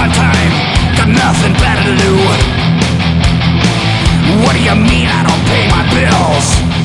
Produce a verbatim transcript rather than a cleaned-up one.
hard time, got nothing better to do. What do you mean I don't pay my bills?